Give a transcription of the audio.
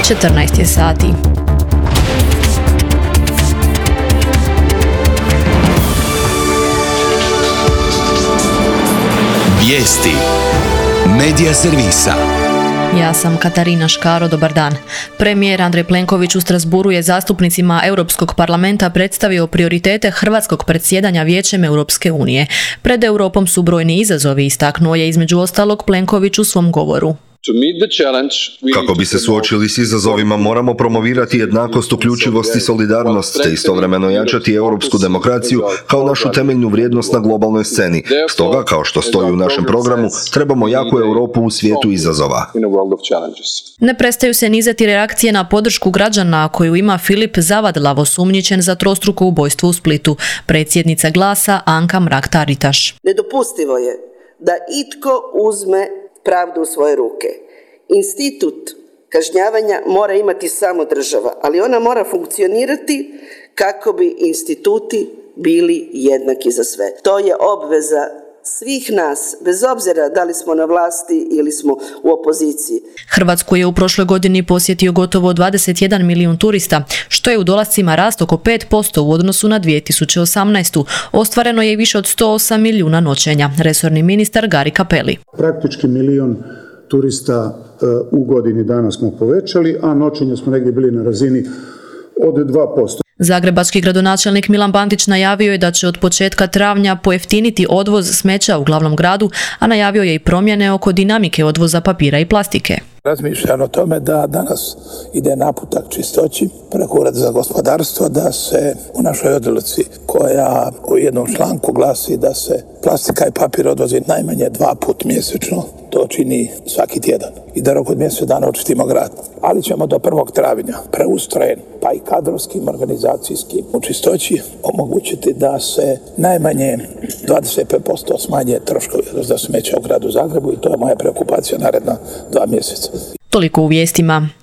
14 je sati. Vijesti Medija servisa. Ja sam Katarina Škaro, dobar dan. Premijer Andrej Plenković u Strasbourgu je zastupnicima Europskog parlamenta predstavio prioritete hrvatskog predsjedanja Vijećem Europske unije. Pred Europom su brojni izazovi, istaknuo je između ostalog Plenković u svom govoru. Kako bi se suočili s izazovima, moramo promovirati jednakost, uključivost i solidarnost, te istovremeno jačati europsku demokraciju kao našu temeljnu vrijednost na globalnoj sceni. Stoga, kao što stoji u našem programu, trebamo jaku Europu u svijetu izazova. Ne prestaju se nizati reakcije na podršku građana koju ima Filip Zavadlav, osumnjičen za trostruko ubojstvo u Splitu. Predsjednica Glasa Anka Mrak-Taritaš. Nedopustivo je da itko uzme pravdu u svoje ruke. Institut kažnjavanja mora imati samo država, ali ona mora funkcionirati kako bi instituti bili jednaki za sve. To je obveza svih nas, bez obzira da li smo na vlasti ili smo u opoziciji. Hrvatsku je u prošloj godini posjetio gotovo 21 milijun turista, što je u dolascima rast oko 5% u odnosu na 2018. Ostvareno je i više od 108 milijuna noćenja. Resorni ministar Gari Cappelli. Praktički milijun turista u godini dana smo povećali, a noćenja smo negdje bili na razini od 2%. Zagrebački gradonačelnik Milan Bandić najavio je da će od početka travnja pojeftiniti odvoz smeća u glavnom gradu, a najavio je i promjene oko dinamike odvoza papira i plastike. Razmišljam o tome da danas ide naputak čistoći preko Ureda za gospodarstvo da se u našoj odluci koja u jednom članku glasi da se plastika i papir odvozi najmanje 2 puta mjesečno, to čini svaki tjedan. I da rok od mjesec dana očistimo grad. Ali ćemo do 1. travnja preustrojen, pa i kadrovskim, organizacijskim u čistoći omogućiti da se najmanje 25% smanje troškovi za smeća u gradu Zagrebu i to je moja preokupacija naredna 2 mjeseca. Toliko u vijestima.